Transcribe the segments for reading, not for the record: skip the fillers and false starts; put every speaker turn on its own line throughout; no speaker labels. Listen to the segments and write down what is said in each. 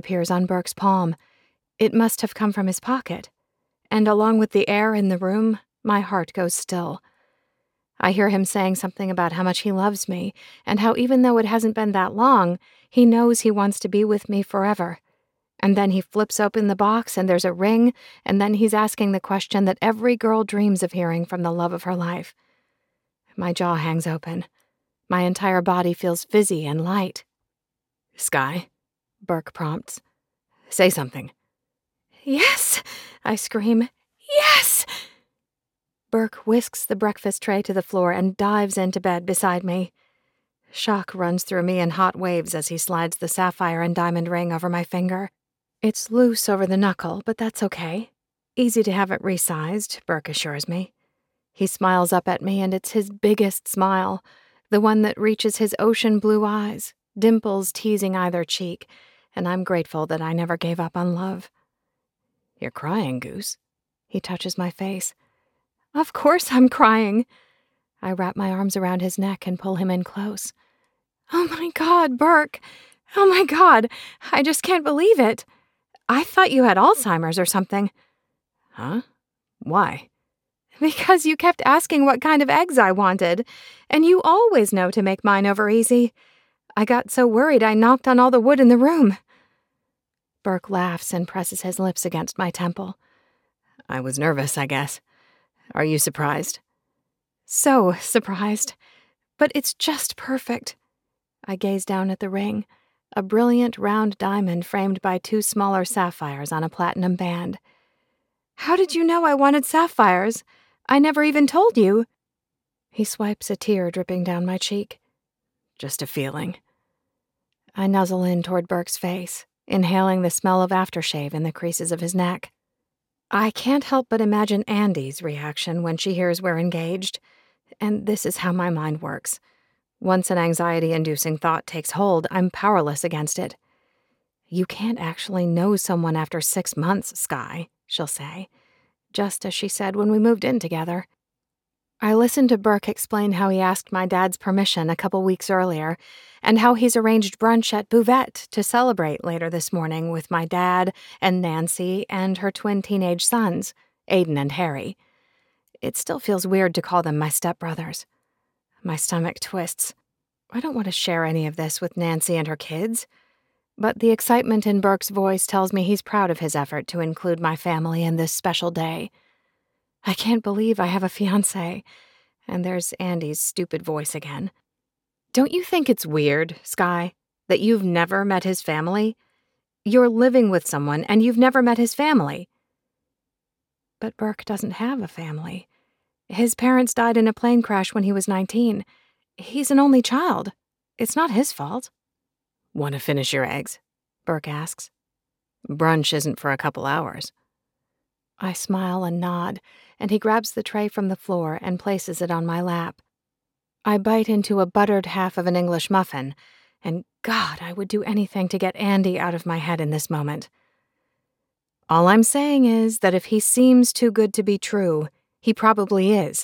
appears on Burke's palm. It must have come from his pocket. And along with the air in the room, my heart goes still. I hear him saying something about how much he loves me, and how even though it hasn't been that long, he knows he wants to be with me forever. And then he flips open the box and there's a ring, and then he's asking the question that every girl dreams of hearing from the love of her life. My jaw hangs open. My entire body feels fizzy and light.
"Sky?"
Burke prompts.
"Say something."
"Yes!" I scream. "Yes!" Burke whisks the breakfast tray to the floor and dives into bed beside me. Shock runs through me in hot waves as he slides the sapphire and diamond ring over my finger. It's loose over the knuckle, but that's okay. Easy to have it resized, Burke assures me. He smiles up at me, and it's his biggest smile, the one that reaches his ocean blue eyes, dimples teasing either cheek, and I'm grateful that I never gave up on love.
"You're crying, Goose."
He touches my face. Of course I'm crying. I wrap my arms around his neck and pull him in close. Oh my God, Burke. Oh my God. I just can't believe it. I thought you had Alzheimer's or something.
Huh? Why?
Because you kept asking what kind of eggs I wanted, and you always know to make mine over easy. I got so worried I knocked on all the wood in the room. Burke laughs and presses his lips against my temple.
I was nervous, I guess. Are you surprised?
So surprised. But it's just perfect. I gaze down at the ring, a brilliant round diamond framed by 2 smaller sapphires on a platinum band. How did you know I wanted sapphires? I never even told you. He swipes a tear dripping down my cheek.
Just a feeling.
I nuzzle in toward Burke's face, inhaling the smell of aftershave in the creases of his neck. I can't help but imagine Andy's reaction when she hears we're engaged, and this is how my mind works. Once an anxiety-inducing thought takes hold, I'm powerless against it. You can't actually know someone after 6 months, Sky, she'll say, just as she said when we moved in together. I listened to Burke explain how he asked my dad's permission a couple weeks earlier, and how he's arranged brunch at Buvette to celebrate later this morning with my dad and Nancy and her twin teenage sons, Aiden and Harry. It still feels weird to call them my stepbrothers. My stomach twists. I don't want to share any of this with Nancy and her kids. But the excitement in Burke's voice tells me he's proud of his effort to include my family in this special day. I can't believe I have a fiancé. And there's Andy's stupid voice again. Don't you think it's weird, Sky, that you've never met his family? You're living with someone and you've never met his family. But Burke doesn't have a family. His parents died in a plane crash when he was 19. He's an only child. It's not his fault.
Want to finish your eggs?
Burke asks.
Brunch isn't for a couple hours.
I smile and nod, and he grabs the tray from the floor and places it on my lap. I bite into a buttered half of an English muffin, and God, I would do anything to get Andy out of my head in this moment. All I'm saying is that if he seems too good to be true, he probably is.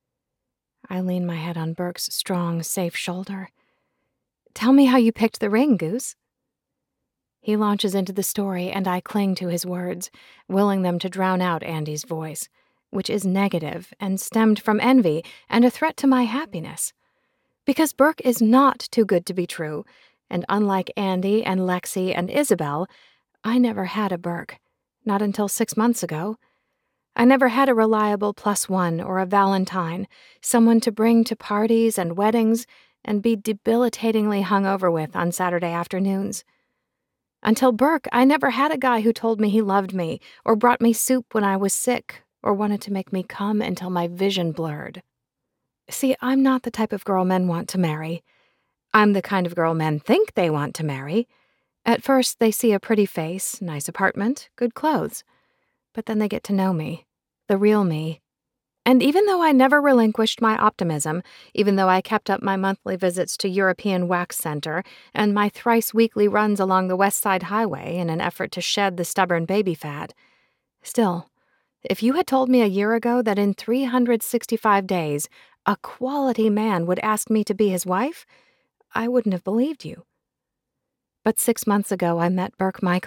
I lean my head on Burke's strong, safe shoulder. Tell me how you picked the ring, Goose. He launches into the story, and I cling to his words, willing them to drown out Andy's voice, which is negative and stemmed from envy and a threat to my happiness. Because Burke is not too good to be true, and unlike Andy and Lexi and Isabel, I never had a Burke, not until 6 months ago. I never had a reliable +1 or a Valentine, someone to bring to parties and weddings and be debilitatingly hungover with on Saturday afternoons. Until Burke, I never had a guy who told me he loved me or brought me soup when I was sick or wanted to make me come until my vision blurred. See, I'm not the type of girl men want to marry. I'm the kind of girl men think they want to marry. At first, they see a pretty face, nice apartment, good clothes. But then they get to know me, the real me. And even though I never relinquished my optimism, even though I kept up my monthly visits to European Wax Center and my thrice-weekly runs along the West Side Highway in an effort to shed the stubborn baby fat, still, if you had told me a year ago that in 365 days a quality man would ask me to be his wife, I wouldn't have believed you. But 6 months ago I met Burke Michael.